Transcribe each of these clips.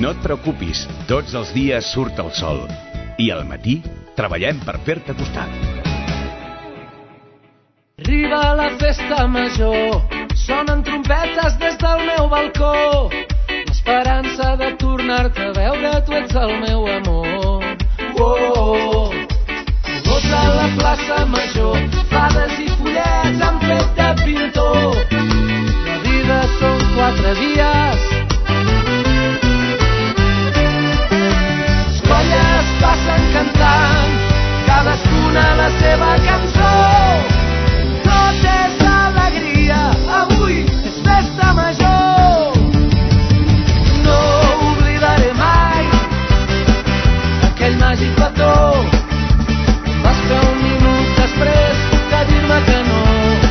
No et preocupis, tots els dies surt el sol. I al matí treballem per fer-te costat. Arriba la festa major, sonen trompetes des del meu balcó. L'esperança de tornar-te a veure, tu ets el meu amor. Oh, colors a la plaça major, fades i follets han fet de pintor. La vida són 4 dies. Les colles passen cantant, cadascuna la seva cançó. Tot és alegria, avui és festa major. No oblidaré mai aquell màgic petó. Vas fer un minut després de dir-me que no.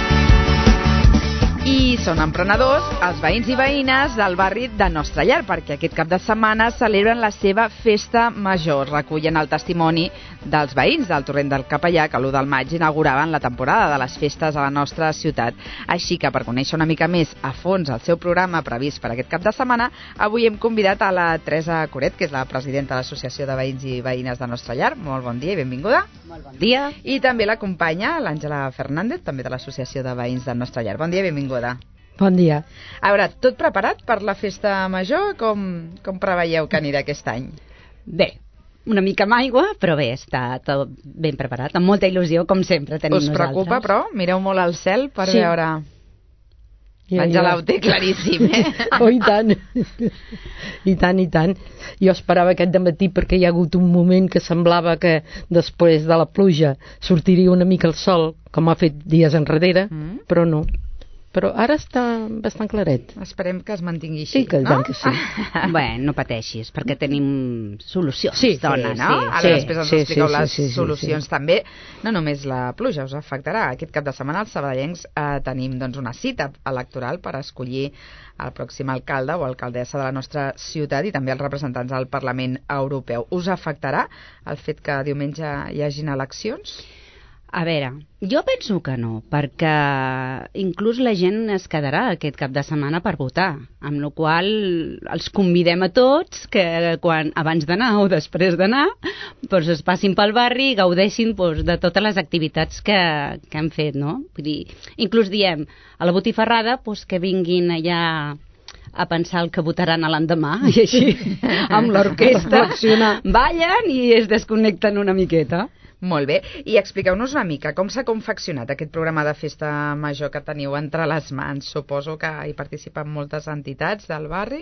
I són emprenedors els veïns i veïnes del barri de Nostra Llar, perquè aquest cap de setmana celebren la seva festa major. Recullen el testimoni dels veïns del Torrent del Capellà, que l'1 del maig inauguraven la temporada de les festes a la nostra ciutat. Així que, per conèixer una mica més a fons el seu programa previst per aquest cap de setmana, avui hem convidat a la Teresa Coret, que és la presidenta de l'Associació de Veïns i Veïnes de Nostra Llar. Molt bon dia i benvinguda. Molt bon dia. I també l'acompanya l'Àngela Fernández, també de l'Associació de Veïns de Nostra Llar. Bon dia i benvinguda. Bon dia. A veure, tot preparat per la festa major? Com preveieu que anirà aquest any? Bé, una mica amb aigua, però bé, està tot ben preparat, amb molta il·lusió, com sempre tenim nosaltres. Us preocupa, però? Mireu molt al cel per veure... L'Àngela ho té claríssim, eh? Oh, i tant. I tant, i tant. Jo esperava aquest dematí perquè hi ha hagut un moment que semblava que després de la pluja sortiria una mica el sol, com ha fet dies enrere, però no. Però ara està bastant claret. Esperem que es mantingui així, no? Que sí. Bé, no pateixis, perquè tenim solucions, dona, no? Ara després ens expliqueu les solucions també. No només la pluja us afectarà. Aquest cap de setmana els sabadellencs tenim una cita electoral per escollir el pròxim alcalde o alcaldessa de la nostra ciutat i també els representants del Parlament Europeu. Us afectarà el fet que diumenge hi hagin eleccions? A veure, jo penso que no, perquè inclús la gent es quedarà aquest cap de setmana per votar, amb la qual els convidem a tots que abans d'anar o després d'anar es passin pel barri i gaudeixin de totes les activitats que hem fet, no? Vull dir, inclús diem a la botifarrada que vinguin allà a pensar el que votaran a l'endemà i així amb l'orquestra ballen i es desconnecten una miqueta. Molt bé, i expliqueu-nos una mica com s'ha confeccionat aquest programa de festa major que teniu entre les mans. Suposo que hi participen moltes entitats del barri?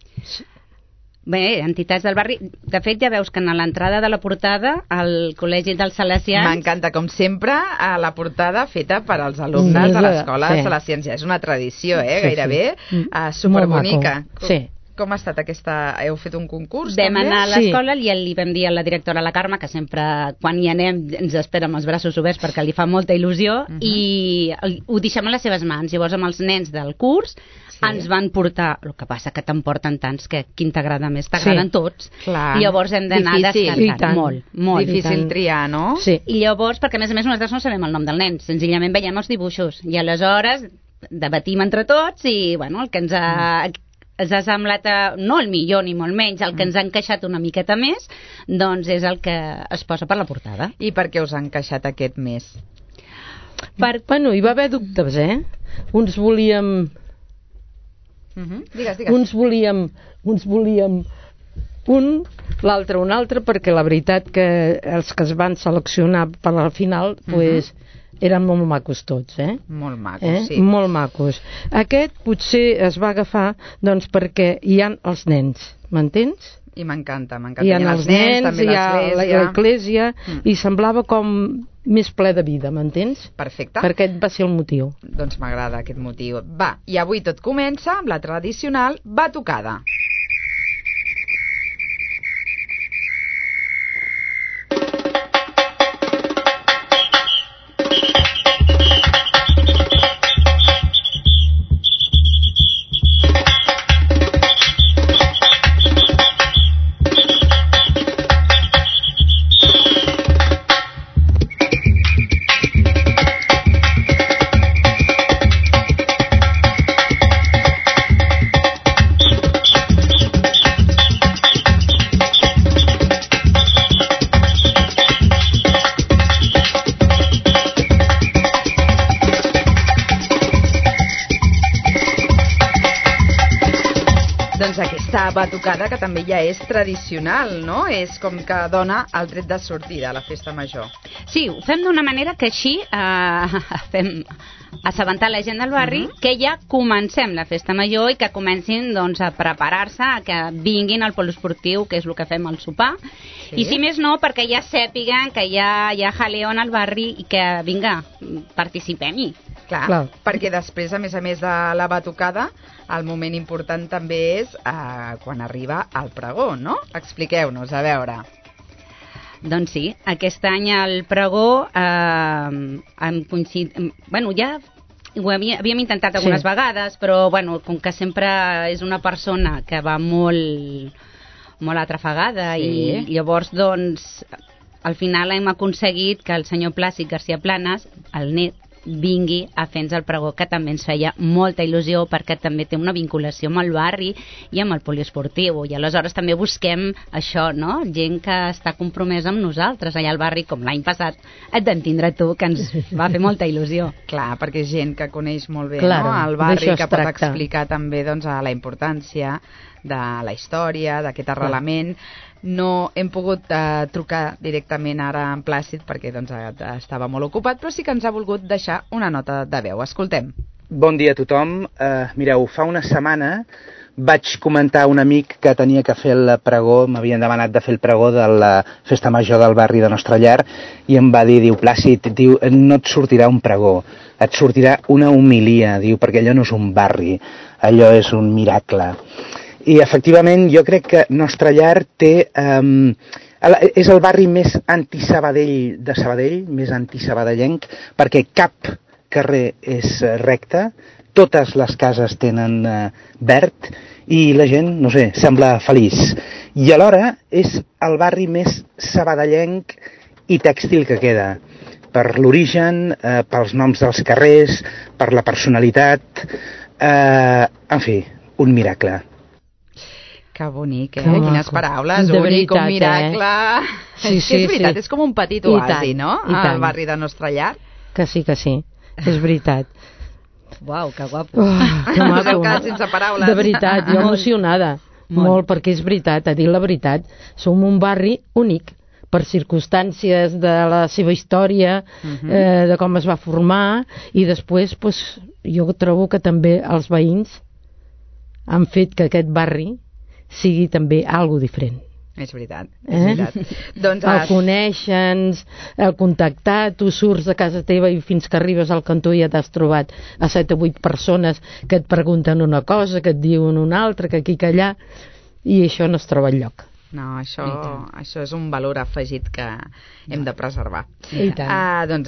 Bé, entitats del barri. De fet, ja veus que a l'entrada de la portada al Col·legi dels Salesians... M'encanta, com sempre, a la portada feta per als alumnes de l'Escola Salesians. Ja és una tradició, gairebé superbonica. Sí. Com ha estat aquesta... Heu fet un concurs? Vam anar a l'escola i li vam dir a la directora, la Carme, que sempre, quan hi anem, ens espera amb els braços oberts perquè li fa molta il·lusió, i ho deixem a les seves mans. Llavors, amb els nens del curs, ens van portar... El que passa que t'emporten tants que quin t'agrada més, t'agraden tots. Clar. I llavors hem d'anar descartant. Molt. Difícil triar, no? Sí. I llavors, perquè a més nosaltres no sabem el nom del nen, senzillament veiem els dibuixos. I aleshores debatim entre tots i, bueno, el que ens ha semblat, no el millor ni molt menys, el que ens ha encaixat una miqueta més, doncs és el que es posa per la portada. I per què us ha encaixat aquest més? Bueno, hi va haver dubtes, Uns volíem... Digues. Uns volíem l'altre un altre, perquè la veritat que els que es van seleccionar per la final, eren molt macos tots, Molt macos, sí. Molt macos. Aquest potser es va agafar, doncs, perquè hi ha els nens, m'entens? I m'encanta. Hi ha els nens, també hi ha l'església, i semblava com més ple de vida, m'entens? Perfecte. Per aquest va ser el motiu. Doncs m'agrada aquest motiu. Va, i avui tot comença amb la tradicional batucada. la batucada, que també ja és tradicional, no? És com que dona el tret de sortida a la festa major. Sí, ho fem d'una manera que així fem assabentar la gent del barri que ja comencem la festa major i que comencin doncs, a preparar-se, a que vinguin al poliesportiu, que és el que fem al sopar. Sí. I si més no, perquè ja sàpiguen que hi ha jaleo al barri i que, vinga, participem-hi. Clar, perquè després, a més de la batucada, el moment important també és quan arriba el pregó, no? Expliqueu-nos, a veure. Doncs sí, aquest any el pregó hem coincidit... Bueno, ja ho havíem intentat algunes vegades, però bueno, com que sempre és una persona que va molt atrafegada i llavors, doncs, al final hem aconseguit que el senyor Plàcid García Planas, el net, vingui a fer-nos el pregó, que també ens feia molta il·lusió perquè també té una vinculació amb el barri i amb el poliesportiu, i aleshores també busquem això, no? Gent que està compromesa amb nosaltres allà al barri, com l'any passat et vam tindre tu, que ens va fer molta il·lusió. Clar, perquè és gent que coneix molt bé, no? El barri, que pot explicar també doncs, la importància de la història, d'aquest arrelament. No hem pogut trucar directament ara en Plàcid perquè doncs, estava molt ocupat, però sí que ens ha volgut deixar una nota de veu. Escoltem. Bon dia a tothom. Mireu, fa una setmana vaig comentar a un amic que tenia que fer el pregó, m'havien demanat de fer el pregó de la festa major del barri de Nostra Llar, i em va dir, diu, Plàcid, diu, no et sortirà un pregó, et sortirà una homilia, diu, perquè allò no és un barri, allò és un miracle. I efectivament jo crec que Nostra Llar té, és el barri més anti-Sabadell de Sabadell, més anti-sabadellenc, perquè cap carrer és recte, totes les cases tenen verd i la gent, no sé, sembla feliç. I alhora és el barri més sabadellenc i tèxtil que queda, per l'origen, pels noms dels carrers, per la personalitat, en fi, un miracle. Que bonic, Quines paraules, únic, un miracle. Sí, és veritat, és com un petit oasi, no? Al barri de Nostra Llar. Que sí, és veritat. Uau, que guapo. Que maco. Us heu quedat sense paraules. De veritat, jo emocionada. Molt, perquè és veritat, a dir la veritat, som un barri únic, per circumstàncies de la seva història, de com es va formar, i després jo trobo que també els veïns han fet que aquest barri sigui també algo diferent. És veritat, és veritat. Doncs el coneixen, el contactar, tu surts de casa teva i fins que arribes al cantó ja t'has trobat a 7 o 8 persones que et pregunten una cosa, que et diuen una altra, que aquí, que allà, i això no es troba enlloc. No, això és un valor afegit que hem de preservar. Doncs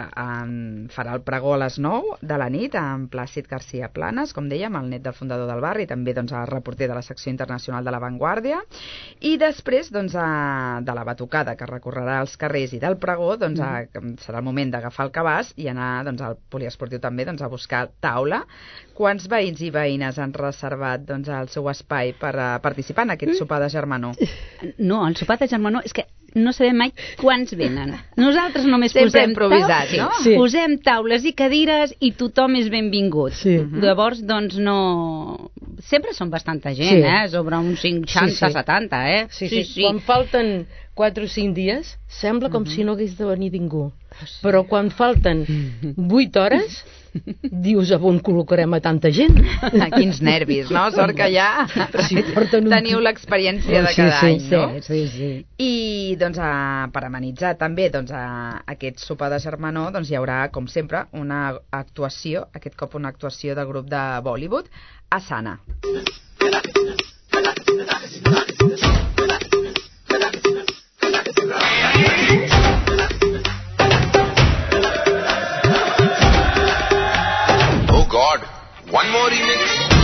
farà el pregó a les 9 de la nit amb Plàcid García Planas, com dèiem, el net del fundador del barri, també doncs, el reporter de la secció internacional de La Vanguardia, i després doncs, de la batucada que recorrerà els carrers i del pregó, doncs, serà el moment d'agafar el cabàs i anar doncs, al poliesportiu també doncs, a buscar taula. Quants veïns i veïnes han reservat doncs, el seu espai per participar en aquest sopar de germanor? No, el sopar de germanor és que no sabem mai quants venen. Nosaltres només posem improvisat, no? Sí. Posem taules i cadires i tothom és benvingut. Sí. Llavors, doncs, no... Sempre són bastanta gent, sobre uns 50-70, Sí. Quan falten 4 o 5 dies, sembla com si no hagués de venir ningú. Però quan falten 8 hores, dius, on col·locarem a tanta gent? Quins nervis, no? Sort que ja teniu l'experiència de cada any, no? Sí. I, doncs, per amenitzar també doncs, aquest sopar de germanor, doncs, hi haurà, com sempre, una actuació, aquest cop una actuació del grup de Bollywood, Asana. One more remix.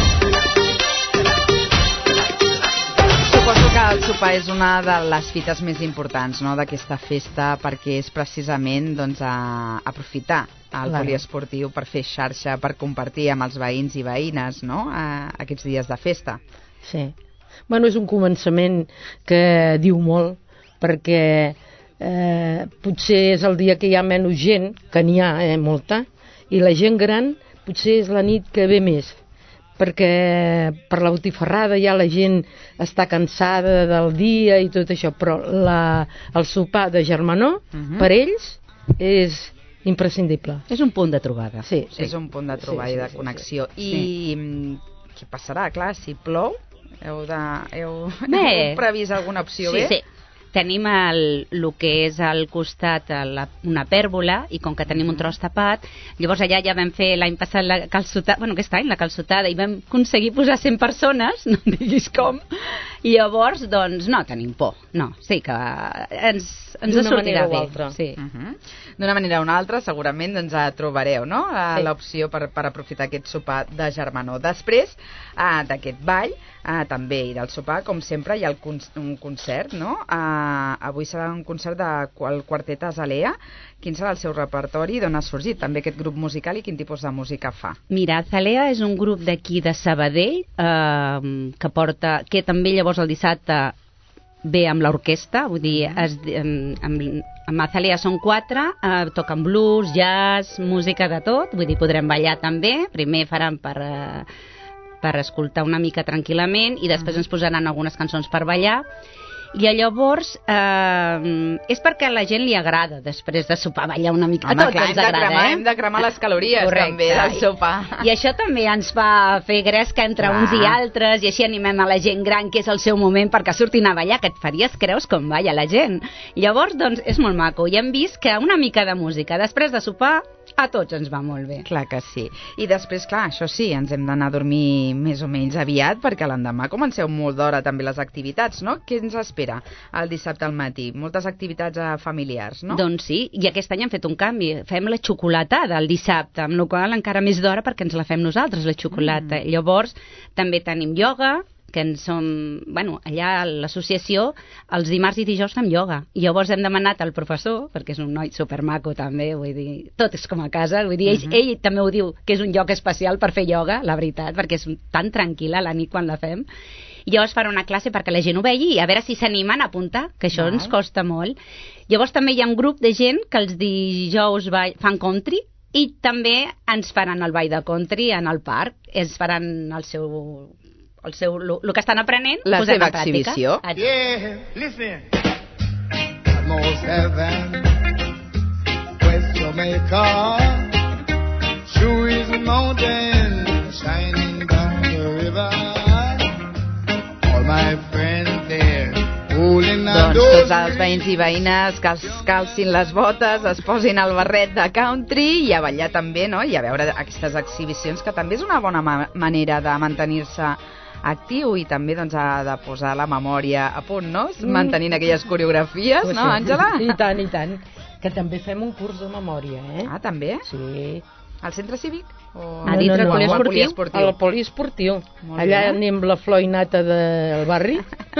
Suposo que el sopar és una de les fites més importants, no?, d'aquesta festa, perquè és precisament doncs, aprofitar el poliesportiu per fer xarxa, per compartir amb els veïns i veïnes, no?, aquests dies de festa. Sí. Bueno, és un començament que diu molt, perquè potser és el dia que hi ha menys gent, que n'hi ha molta, i la gent gran potser és la nit que ve més, perquè per la botifarrada ja la gent està cansada del dia i tot això, però el sopar de germanor, per ells, és imprescindible. És un punt de trobada. Sí. És un punt de trobada i de connexió. I què passarà? Clar, si plou, heu previst alguna opció bé? Sí. Tenim el que és al costat una pèrgola, i com que tenim un tros tapat, llavors allà ja vam fer l'any passat la calçotada, aquest any la calçotada, i vam aconseguir posar 100 persones, no em diguis com, i llavors, doncs, no tenim por. No, sí que ens sortirà bé. Sí. D'una manera o una altra, segurament ens trobareu, no? L'opció per aprofitar aquest sopar de germanor. Després d'aquest ball, també, i del sopar, com sempre, hi ha un concert, no? Avui serà un concert del quartet Azalea. Quin serà el seu repertori? D'on ha sorgit també aquest grup musical i quin tipus de música fa? Mira, Azalea és un grup d'aquí de Sabadell que també llavors el dissabte ve amb l'orquestra, vull dir, amb Azalea són 4, toquen blues, jazz, música de tot, vull dir, podrem ballar també, primer faran per escoltar una mica tranquil·lament i després ens posaran algunes cançons per ballar. I llavors és perquè a la gent li agrada després de sopar ballar una mica. Home, clar, hem de cremar les calories. Correcte. També del sopar. I això també ens fa fer gresca entre uns i altres, i així animem a la gent gran, que és el seu moment perquè surtin a ballar, que et faries creus com balla la gent. Llavors, doncs, és molt maco. I hem vist que una mica de música després de sopar a tots ens va molt bé. Clar que sí. I després, clar, això sí, ens hem d'anar a dormir més o menys aviat, perquè l'endemà comenceu molt d'hora també les activitats, no? Què ens espera el dissabte al matí? Moltes activitats familiars, no? Doncs sí, i aquest any hem fet un canvi. Fem la xocolatada el dissabte, amb la qual cosa encara més d'hora perquè ens la fem nosaltres, la xocolata. Llavors, també tenim ioga, que allà a l'associació els dimarts i dijous fem ioga, i llavors hem demanat al professor, perquè és un noi supermaco també, vull dir, tot és com a casa, vull dir, ell també ho diu, que és un lloc especial per fer ioga, la veritat, perquè és tan tranquil·la la nit quan la fem, i llavors farà una classe perquè la gent ho vegi i a veure si s'animen a apuntar, que això ens costa molt. Llavors també hi ha un grup de gent que els dijous fan country, i també ens faran el ball de country en el parc, ens faran el que estan aprenent, la seva exhibició. Yeah, listen. Most heaven, west Jamaica, Shoes mountain, shining down the river. All my friends there, holding the doncs tots els veïns i veïnes que es calcin les botes, es posin el barret de country i a ballar també, no? I a veure aquestes exhibicions, que també és una bona manera de mantenir-se actiu i també doncs, de posar la memòria a punt, no? Mantenint aquelles coreografies, no, Àngela? I tant. Que també fem un curs de memòria, eh? Ah, també? Sí. Al centre cívic? Al poliesportiu? Al poliesportiu. Allà anem la flor i nata del barri.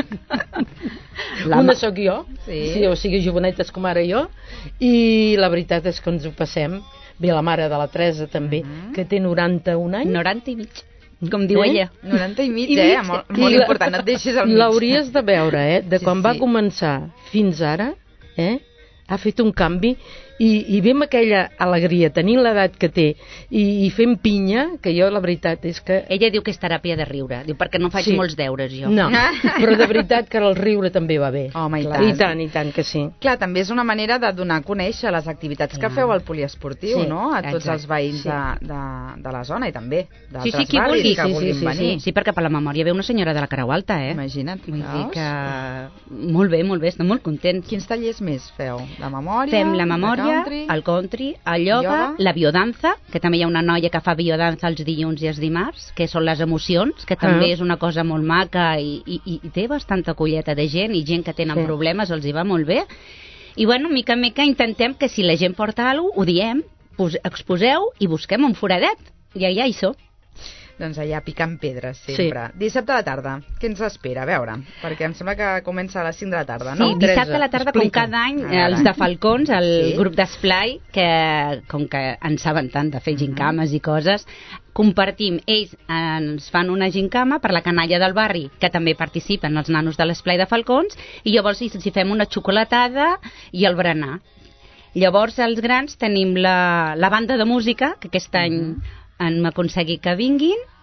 Una sóc jo, o sigui, jovenetes com ara jo, i la veritat és que ens ho passem. Ve la mare de la Teresa també, que té 91 anys. 90 i mig. Com diu ella. 90 i mig, molt important, no et deixis al mig. L'hauries de veure, de quan va començar fins ara, ha fet un canvi, i ve amb aquella alegria, tenint l'edat que té, i fent pinya, que jo la veritat és que... Ella diu que és teràpia de riure, diu perquè no faig molts deures jo. No, però de veritat que el riure també va bé. Home, i tant que sí. Clar, també és una manera de donar a conèixer les activitats que feu al poliesportiu, no? A tots els veïns de la zona i també d'altres barris que vulguin venir. Sí, perquè per la memòria ve una senyora de la Creu Alta, Imagina't. Vull dir que... Molt bé, estem molt contents. Quins tallers més feu? La memòria? Fem la memòria, el country, el ioga, la biodanza, que també hi ha una noia que fa biodanza els dilluns i els dimarts, que són les emocions, que també és una cosa molt maca i té bastanta colleta de gent, i gent que tenen problemes els hi va molt bé. I mica en mica intentem que si la gent porta alguna cosa, ho diem, exposeu i busquem un foradet, i allà hi som. Doncs allà picant pedres, sempre. Sí. Dissabte a la tarda, què ens espera? A veure, perquè em sembla que comença a les 5 de la tarda, no? Sí, dissabte a la tarda, com cada any, els de Falcons, el grup d'Esplai, que com que en saben tant de fer gincames i coses, compartim, ells ens fan una gincama per la canalla del barri, que també participen els nanos de l'Esplai de Falcons, i llavors hi fem una xocolatada i el berenar. Llavors, els grans tenim la banda de música, que aquest any hem aconseguit que vinguin,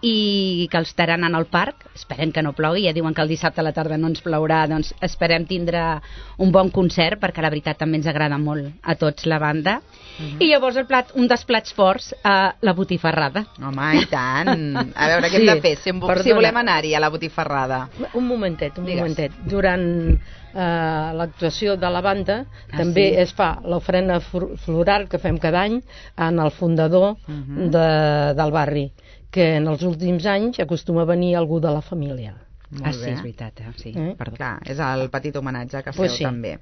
i que els estaran al parc. Esperem que no plogui, ja diuen que el dissabte a la tarda no ens plourà, doncs esperem tindre un bon concert, perquè la veritat també ens agrada molt a tots la banda. I llavors un dels plats forts, la botifarrada. Home, i tant! A veure, què hem de fer si volem anar-hi a la botifarrada? Un momentet. Durant l'actuació de la banda també es fa l'ofrena floral que fem cada any en el fundador del barri, que en els últims anys acostuma a venir algú de la família. Molt bé. Sí, és veritat, sí, perdó. Clar, és el petit homenatge que feu també.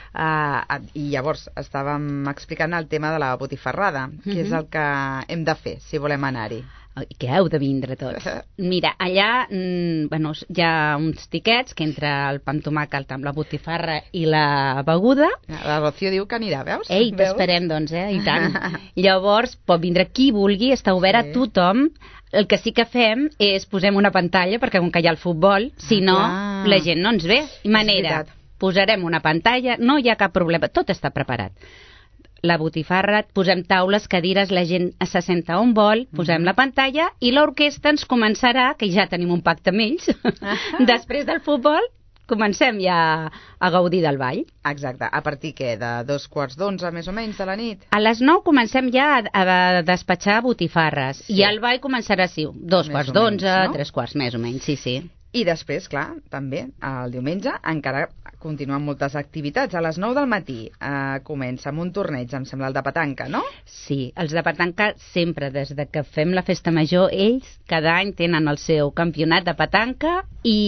I llavors estàvem explicant el tema de la botifarrada, que és el que hem de fer si volem anar-hi. Que heu de vindre tots. Mira, allà hi ha uns tiquets que entre el pa amb tomàquet amb la botifarra i la beguda. La Rocío diu que anirà, veus? Ei, t'esperem, doncs, i tant. Llavors, pot vindre qui vulgui, està obert a tothom. El que sí que fem és posem una pantalla, perquè com que hi ha el futbol, si no, la gent no ens ve. I manera, posarem una pantalla, no hi ha cap problema, tot està preparat. La botifarra, posem taules, cadires, la gent s'assenta on vol, posem la pantalla i l'orquestra ens començarà, que ja tenim un pacte amb ells, després del futbol comencem ja a gaudir del ball. Exacte, a partir què? De 2:45 més o menys de la nit? A les 9 comencem ja a despatxar botifarres i el ball començarà, 2:15, 3:15 més o menys, sí. I després, clar, també, el diumenge encara continuen moltes activitats. A les 9 del matí comença amb un torneig, em sembla, el de petanca, no? Sí, els de petanca sempre, des de que fem la festa major, ells cada any tenen el seu campionat de petanca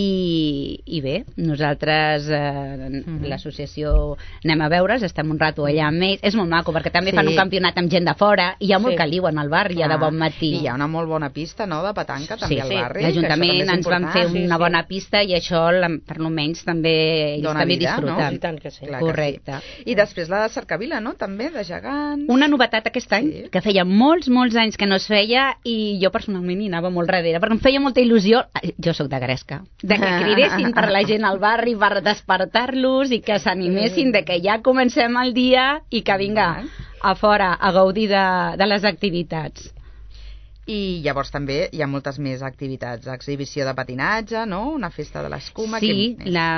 i bé, nosaltres, l'associació, anem a veure's, estem un rato allà amb ells. És molt maco, perquè també fan un campionat amb gent de fora i hi ha molt caliu en el barri, ja de bon matí. I hi ha una molt bona pista, no?, de petanca també al barri. L'Ajuntament ens van fer una bona pista i això, per almenys, també ells també disfruten. I tant que sí. Correcte. I després la de cercavila, no?, també, de gegants. Una novetat aquest any, que feia molts anys que no es feia i jo personalment hi anava molt darrere, perquè em feia molta il·lusió, jo sóc de Gresca, de que cridessin per la gent al barri per despertar-los i que s'animessin de que ja comencem el dia i que vinga a fora a gaudir de les activitats. I llavors també hi ha moltes més activitats, exhibició de patinatge, no?, una festa de l'escuma. Sí,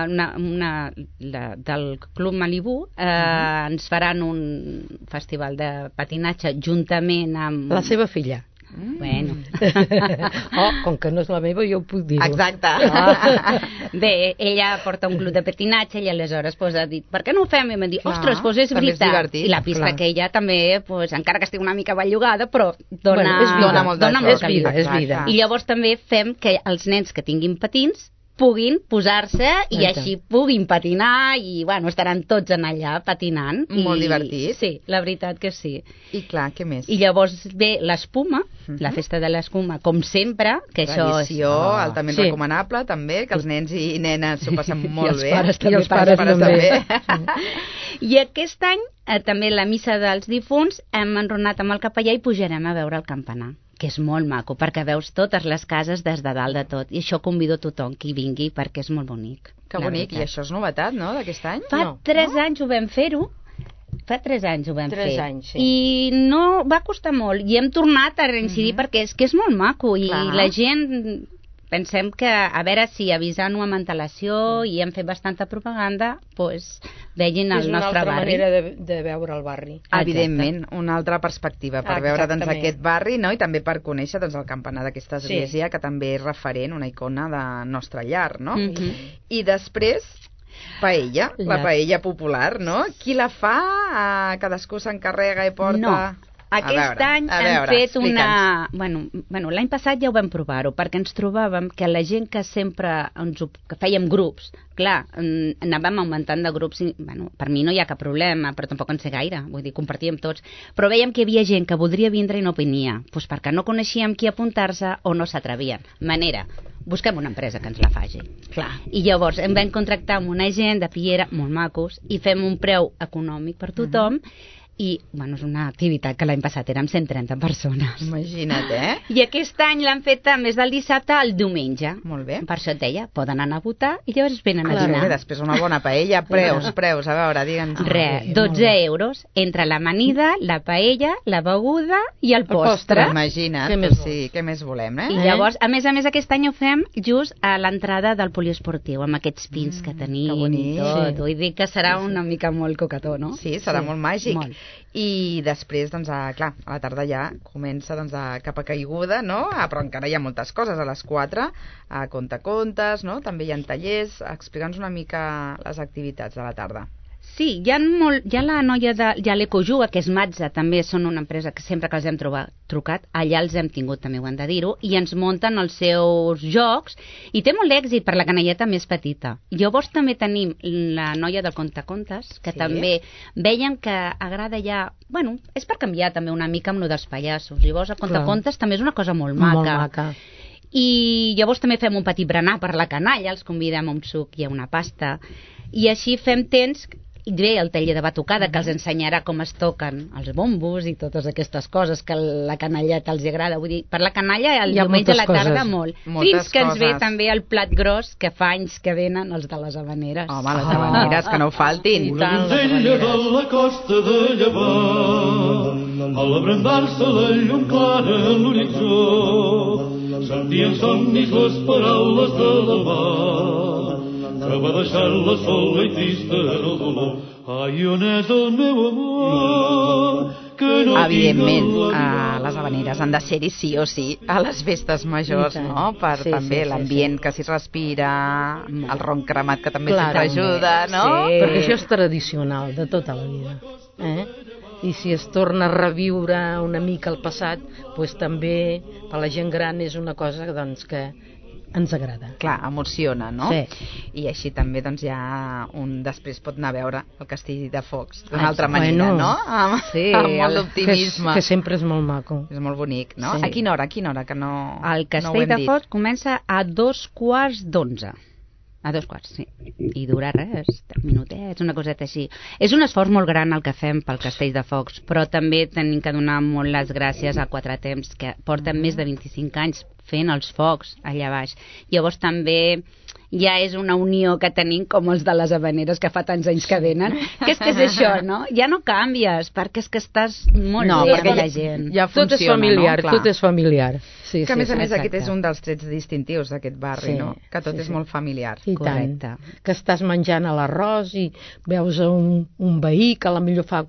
del Club Malibú ens faran un festival de patinatge juntament amb... La seva filla. Bueno. Com que no és la meva, jo ho puc dir. Exacte. Bé, ella porta un club de patinatge i aleshores ha dit, per què no ho fem? I m'ha dit, ostres, és veritat. I la pista que ella també, encara que estigui una mica bellugada, però dona molt és vida. I llavors també fem que els nens que tinguin patins puguin posar-se i així puguin patinar i, estaran tots en allà patinant. Molt divertit. Sí, la veritat que sí. I clar, què més? I llavors ve l'espuma, la festa de l'escuma, com sempre, que això és... Tradició, altament recomanable, també, que els nens i nenes s'ho passen molt bé. I els pares també. I aquest any, també la missa dels difunts, hem enronat amb el capellà i pujarem a veure el campanar, que és molt maco, perquè veus totes les cases des de dalt de tot, i això convido tothom que hi vingui, perquè és molt bonic. Que bonic, i això és novetat, no?, d'aquest any? Fa 3 anys ho vam fer-ho, fa 3 anys ho vam fer. 3 anys, sí. I no, va costar molt, i hem tornat a reincidir perquè és que és molt maco, i la gent... Pensem que, a veure si avisant-ho amb antelació i hem fet bastanta propaganda, vegin el nostre barri. És una altra manera de veure el barri. Evidentment, una altra perspectiva per veure aquest barri, no?, i també per conèixer el campanar d'aquesta església, que també és referent, una icona de nostra llar, no? I després... Paella, la paella popular, no? Qui la fa? Cadascú s'encarrega i porta... No. Aquest any hem fet una... Bueno, l'any passat ja ho vam provar-ho, perquè ens trobàvem que la gent que sempre que fèiem grups, clar, anàvem augmentant de grups, i, per mi no hi ha cap problema, però tampoc en sé gaire, vull dir, compartíem tots, però veiem que hi havia gent que voldria vindre i no venia, doncs perquè no coneixíem qui apuntar-se o no s'atrevien. Manera, busquem una empresa que ens la faci. Clar. I llavors em vam contractar amb una gent de Piera, molt macos, i fem un preu econòmic per tothom, i bueno, és una activitat que l'any passat érem 130 persones. Imagina't, I aquest any l'han fet en més del dissabte al diumenge. Molt bé. Per això et deia, poden anar a votar i llavors venen a Clar, dinar. després una bona paella, preus, a veure, digue'ns. Res, 12 euros entre l'amanida, la paella, la beguda i el postre. Imagina't, Què més sí, què més volem, I llavors, a més, aquest any ho fem just a l'entrada del poliesportiu, amb aquests pins que tenim que bonic. i tot. Sí. Vull dir que serà una mica molt coquetó, no? Sí, serà molt màgic. Molt. I després, doncs, clar, a la tarda ja comença doncs, cap a caiguda, no? Però encara hi ha moltes coses. A les 4, a contes, no? També hi ha tallers. Explica'ns una mica les activitats de la tarda. Sí, hi ha la noia de l'Ecojuga, que és Matza, també són una empresa que sempre que els hem trucat, allà els hem tingut, també ho hem de dir-ho, i ens munten els seus jocs, i té molt èxit per la canalleta més petita. Llavors també tenim la noia del contacontes, que també veiem que agrada ja... Bueno, és per canviar també una mica amb lo dels pallassos. Llavors el contacontes també és una cosa molt maca. Molt maca. I llavors també fem un petit berenar per la canalla, els convidem a un suc i a una pasta, i així fem temps... I ve el taller de batucada, que els ensenyarà com es toquen els bombos i totes aquestes coses que la canalleta els agrada. Vull dir, per la canalla el diumenge a la tarda molt. Fins que ens ve també el plat gros, que fa anys que venen els de les habaneres. Home, les habaneres, que no faltin. Una donzella de la costa de Llevant, a l'abrandar-se la llum clara a l'horitzó, sentien somnis les paraules de la mar, que va deixar-la sola i trista en el dolor. Ai, on és el meu amor? Evidentment, les habaneres han de ser-hi sí o sí a les festes majors, no? Per també l'ambient que s'hi respira, el ron cremat que també sempre ajuda, no? Perquè això és tradicional de tota la vida. I si es torna a reviure una mica el passat, doncs també per la gent gran és una cosa doncs, que ens agrada. Clar, emociona, no? Sí. I així també doncs, ja un després pot anar a veure el Castell de Focs d'una altra manera, no? Amb molt d'optimisme. Que sempre és molt maco. És molt bonic, no? Sí. A quina hora? Que no El Castell de Focs comença a 2:15. A 2:15, sí. I dura res, 3 minutets, una coseta així. És un esforç molt gran el que fem pel Castell de Focs, però també tenim que donar molt les gràcies a Quatre Temps, que porten més de 25 anys fent els focs allà baix. Llavors també ja és una unió que tenim com els de les habaneres que fa tants anys que venen, que és això, no? Ja no canvies, perquè és que estàs molt bé amb la gent. Ja funciona, tot és familiar, no? tot és familiar. Sí, que a més a més exacte. aquest és un dels trets distintius d'aquest barri, no? Que tot és molt familiar. I correcte. tant. Que estàs menjant a l'arròs i veus un veí que potser fa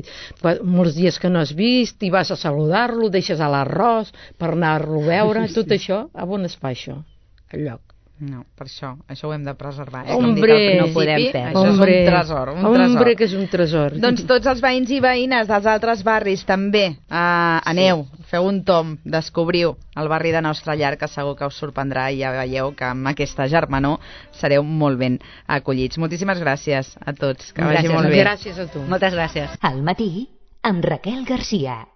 molts dies que no has vist i vas a saludar-lo, deixes a l'arròs per anar-lo a veure, tot això, a on es fa això? El lloc. No, per això ho hem de preservar. Hombre, no podem perdre. Això és un tresor, Hombre, que és un tresor. Doncs tots els veïns i veïnes dels altres barris també aneu, feu un tomb, descobriu el barri de Nostra Llar, que segur que us sorprendrà i ja veieu que amb aquesta germanor sereu molt ben acollits. Moltíssimes gràcies a tots, que vagi molt bé. Gràcies a tu. Moltes gràcies. Al matí, amb Raquel Garcia.